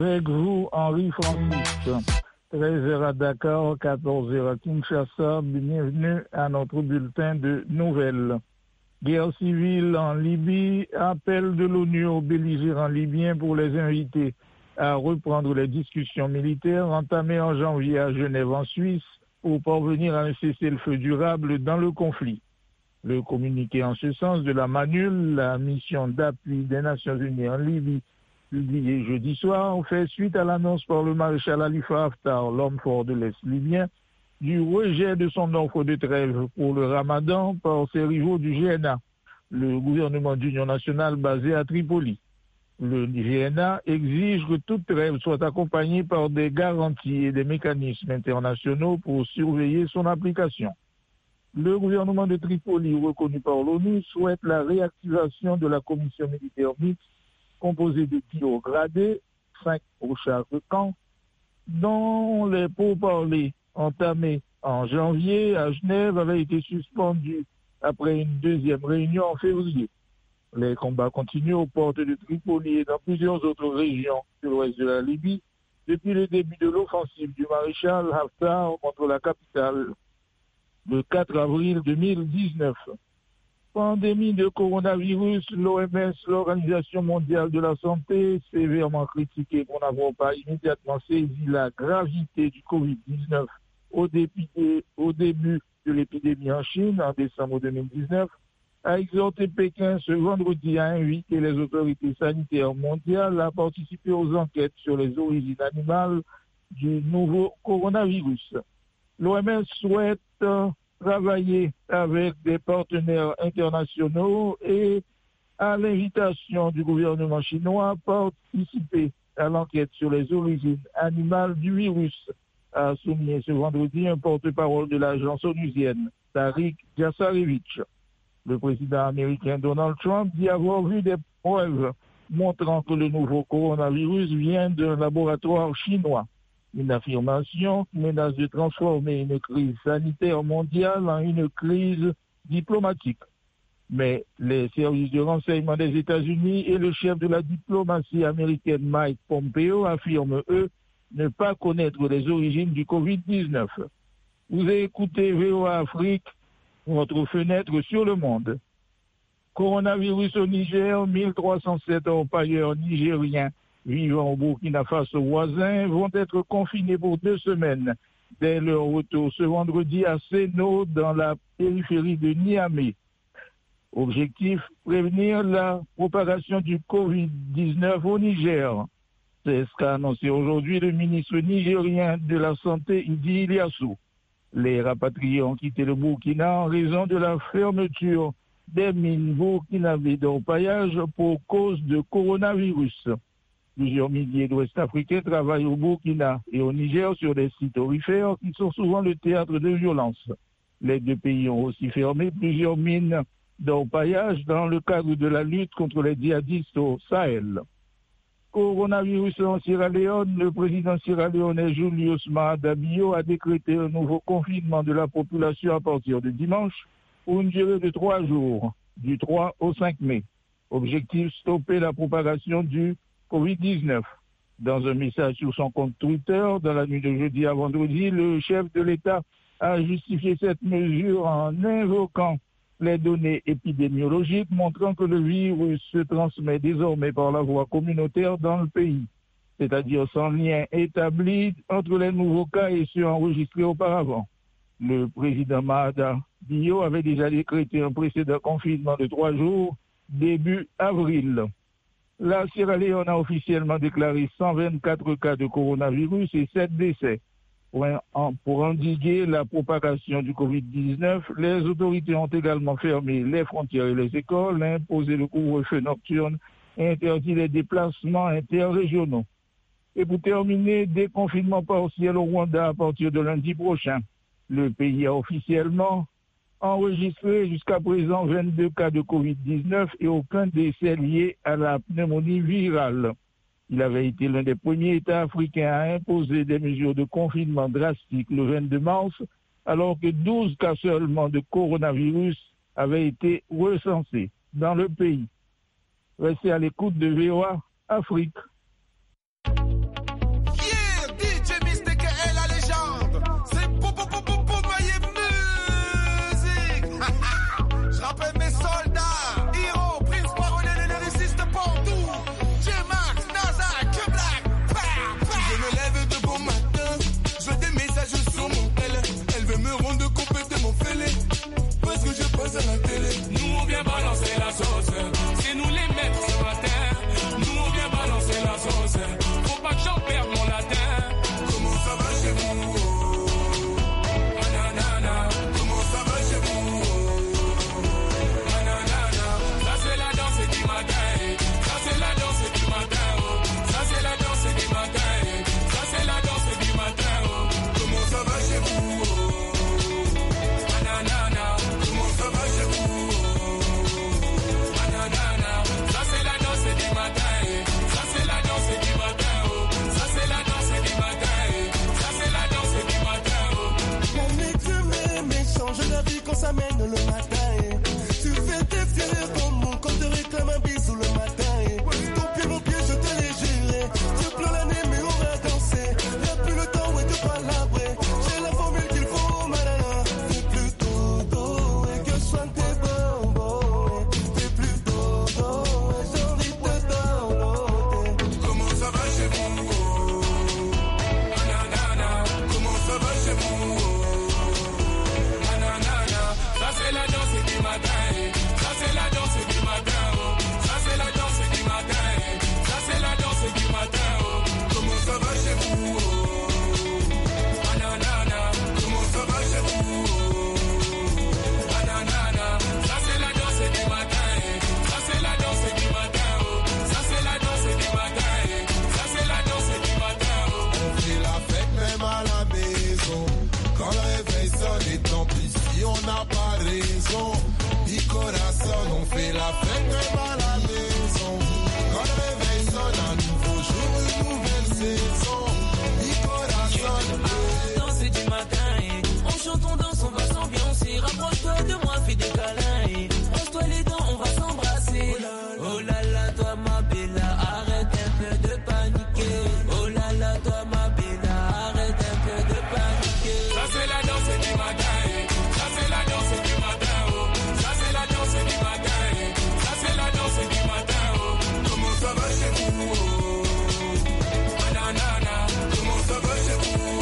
Avec vous, Henri Francis, 13h à Dakar, 14h à Kinshasa. Bienvenue à notre bulletin de nouvelles. Guerre civile en Libye, appel de l'ONU aux belligérants libyens pour les inviter à reprendre les discussions militaires entamées en janvier à Genève en Suisse pour parvenir à un cessez-le-feu durable dans le conflit. Le communiqué en ce sens de la MANUL, la mission d'appui des Nations Unies en Libye, publié jeudi soir, fait suite à l'annonce par le maréchal Khalifa Haftar, l'homme fort de l'Est libyen, du rejet de son offre de trêve pour le Ramadan par ses rivaux du GNA, le gouvernement d'union nationale basé à Tripoli. Le GNA exige que toute trêve soit accompagnée par des garanties et des mécanismes internationaux pour surveiller son application. Le gouvernement de Tripoli, reconnu par l'ONU, souhaite la réactivation de la commission militaire mixte composée de 10 hauts gradés, 5 au char de camp, dont les pourparlers entamés en janvier à Genève avaient été suspendus après une deuxième réunion en février. Les combats continuent aux portes de Tripoli et dans plusieurs autres régions de l'ouest de la Libye depuis le début de l'offensive du maréchal Haftar contre la capitale le 4 avril 2019. Pandémie de coronavirus, l'OMS, l'Organisation mondiale de la santé, sévèrement critiquée pour n'avoir pas immédiatement saisi la gravité du Covid-19 au début de l'épidémie en Chine en décembre 2019, a exhorté Pékin ce vendredi à inviter les autorités sanitaires mondiales à participer aux enquêtes sur les origines animales du nouveau coronavirus. L'OMS souhaite travailler avec des partenaires internationaux et, à l'invitation du gouvernement chinois, participer à l'enquête sur les origines animales du virus, a souligné ce vendredi un porte-parole de l'agence onusienne, Tariq Jassarevich. Le président américain Donald Trump dit avoir vu des preuves montrant que le nouveau coronavirus vient d'un laboratoire chinois. Une affirmation qui menace de transformer une crise sanitaire mondiale en une crise diplomatique. Mais les services de renseignement des États-Unis et le chef de la diplomatie américaine Mike Pompeo affirment, eux, ne pas connaître les origines du Covid-19. Vous écoutez VOA Afrique, votre fenêtre sur le monde. Coronavirus au Niger, 1307 orpailleurs nigériens vivant au Burkina Faso voisin vont être confinés pour 2 semaines dès leur retour ce vendredi à Seno dans la périphérie de Niamey. Objectif, prévenir la propagation du Covid-19 au Niger. C'est ce qu'a annoncé aujourd'hui le ministre nigérien de la Santé, Idi Iliassou. Les rapatriés ont quitté le Burkina en raison de la fermeture des mines burkinabées d'orpaillage pour cause de coronavirus. Plusieurs milliers d'Ouest-Africains travaillent au Burkina et au Niger sur des sites aurifères qui sont souvent le théâtre de violences. Les 2 pays ont aussi fermé plusieurs mines d'orpaillage dans le cadre de la lutte contre les djihadistes au Sahel. Coronavirus en Sierra Leone, le président sierra-léonais Julius Maada Bio a décrété un nouveau confinement de la population à partir de dimanche pour une durée de 3 jours, du 3 au 5 mai. Objectif, stopper la propagation du Covid-19. Dans un message sur son compte Twitter, dans la nuit de jeudi à vendredi, le chef de l'État a justifié cette mesure en invoquant les données épidémiologiques montrant que le virus se transmet désormais par la voie communautaire dans le pays, c'est-à-dire sans lien établi entre les nouveaux cas et ceux enregistrés auparavant. Le président Maada Bio avait déjà décrété un précédent confinement de 3 jours début avril. La Sierra Leone a officiellement déclaré 124 cas de coronavirus et 7 décès. Pour endiguer la propagation du Covid-19, les autorités ont également fermé les frontières et les écoles, imposé le couvre-feu nocturne et interdit les déplacements interrégionaux. Et pour terminer, déconfinement partiel au Rwanda à partir de lundi prochain. Le pays a officiellement enregistré jusqu'à présent 22 cas de Covid-19 et aucun décès lié à la pneumonie virale. Il avait été l'un des premiers États africains à imposer des mesures de confinement drastiques le 22 mars, alors que 12 cas seulement de coronavirus avaient été recensés dans le pays. Restez à l'écoute de VOA Afrique. va chez vous? Ananana, comment ça va chez vous? Ananana, ça c'est la danse du matin. Ça c'est la danse du matin. Ça c'est la danse du matin. Ça c'est la danse du matin. On fait la fête même à la maison. Quand le réveil sonne et tant pis si on n'a pas raison. Mi corazon, on fait la fête même à la maison. Quand le réveil sonne, un nouveau jour, une nouvelle saison. Mi corazon, danse du matin. On chante, on danse, on va s'ambiancer. Rapproche-toi de moi, fais des câlins. Brosse-toi les dents, on va s'embrasser. Oh là là, toi ma bella, arrête un peu de paniquer. Oh là là, toi ma bella, arrête un peu de paniquer. Ça c'est la danse du matin. Ça c'est la danse du matin. Ça c'est la danse du matin. Ça c'est la danse du matin. Comment ça va chez vous? Ananana, comment ça va chez vous?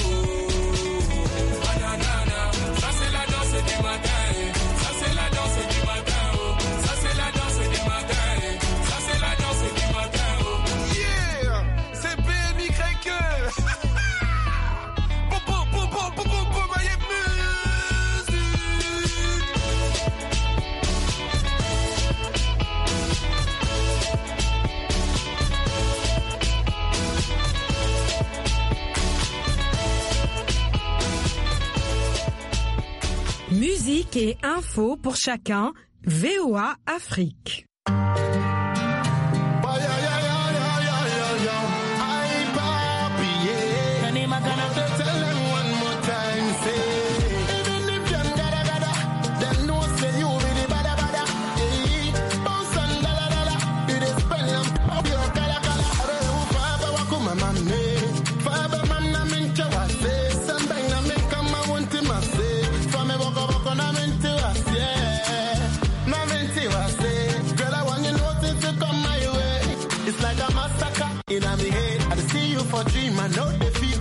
Ananana, ça c'est la danse du matin. Ça c'est la danse du matin. Ça c'est la danse du matin. Ça c'est la danse du matin. yeah, c'est BMY. Musique et info pour chacun, VOA Afrique. In my head, I see you for dream, I know the feel